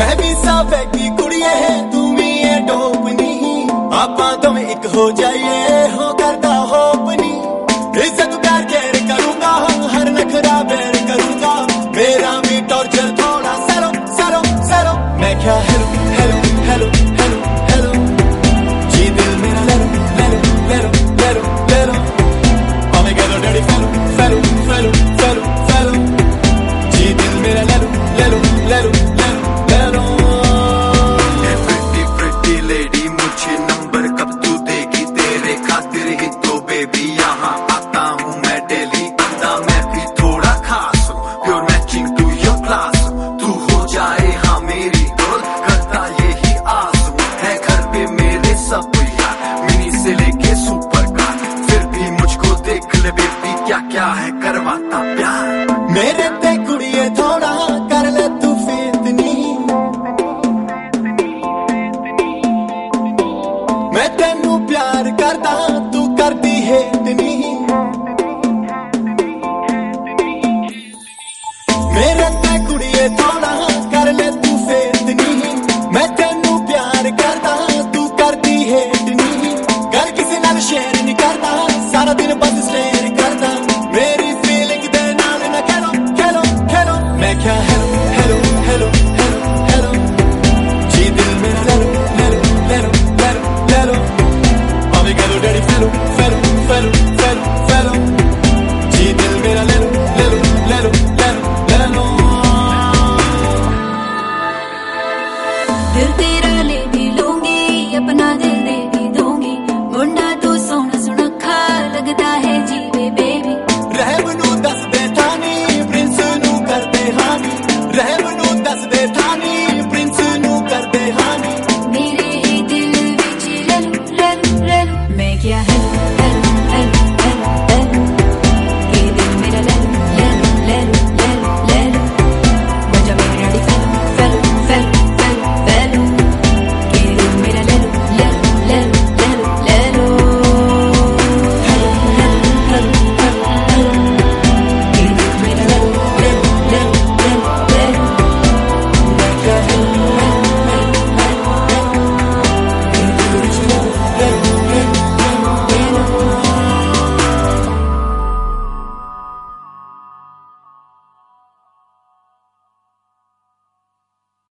मैं भी साफेकी कुड़िए है तू भी ये डोपनी आपा तुम एक हो जाइए हो करता होपनी इज्जत प्यार केयर करूंगा हर नखरा बेर करूंगा मेरा भी टॉर्चर थोड़ा सरो सरो सरो मैं क्या hello hello hello hello hello जी दिल मेरा ले लो ले लो ले लो ले लो ले लो oh my god daddy fellow fellow fellow fellow fellow जी दिल मेरा ले लो ले लो ले लो ले लो प्रिटी प्रिटी लेडी मुझे नंबर कब तू देगी तेरे खातिर ही तो बेबी यहाँ आता हूँ मैं डेली बंदा मैं भी थोड़ा खास हूँ pure matching to your class तू हो जाए हाँ मेरी गर्ल करता यही आस है घर पे मेरे सब यार मिनी से लेके सुपर कार फिर भी मुझको देख ले बेबी क्या क्या है करवाता प्यार मेरे ते कुड़िए थोड़ा कर ले तू फितनी मैं तेनू प्यार करदा तू करदी है इतनी मेरे ते कुड़िए थोड़ा कर ले तू फितनी मैं तेनू प्यार करदा तू करदी है इतनी घर किसी नाल शेयर नहीं करदा सारा दिन बस शेयर करदा मेरी फीलिंग दे नाल ना खेलो खेलो खेलो मैं क्या hello hello hello hello hello जी दिल मेरा ले लो ले लो ले लो ले लो ले लो oh my god daddy fellow fellow fellow fellow fellow जी दिल मेरा ले लो ले लो ले लो ले लो ले लो दिल तेरा ले भी लूंगी अपना दिल दे भी दूंगी मुंडा तू सोना सुनखा लगता है जीवे बेबी रहम नू दस दे थानी प्रिंस नू करते हानी रहम नू दस दे थानी